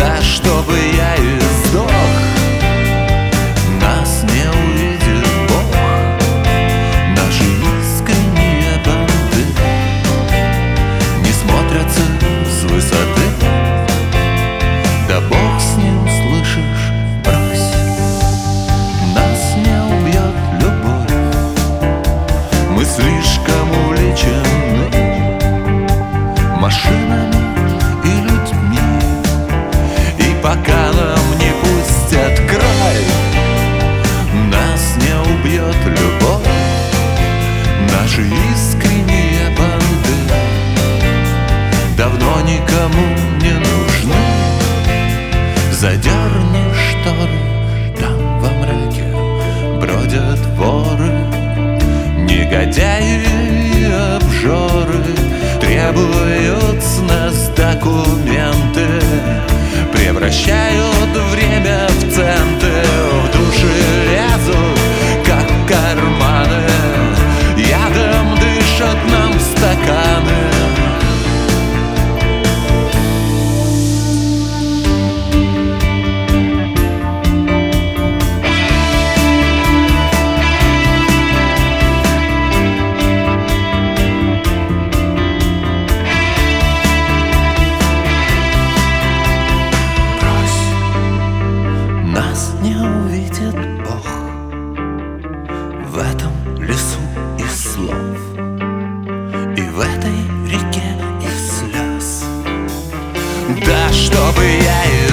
Да чтобы я и сдох, нас не увидит Бог. Наши искренние банды не смотрятся с высоты. Да бог с ним, слышишь, брось. Нас не убьет любовь. Мы слишком увлечены машинами и людьми. И пока нам не пустят край, нас не убьет любовь. Наши искренние банды давно никому не нужны. Задерни шторы, там во мраке бродят воры, негодяи и обжоры. Требуют с нас документы, превращают время в центы. В души лезут, как карманы, ядом дышат нам стаканы. Нас не увидит Бог в этом лесу из слов и в этой реке из слез. Да чтобы я и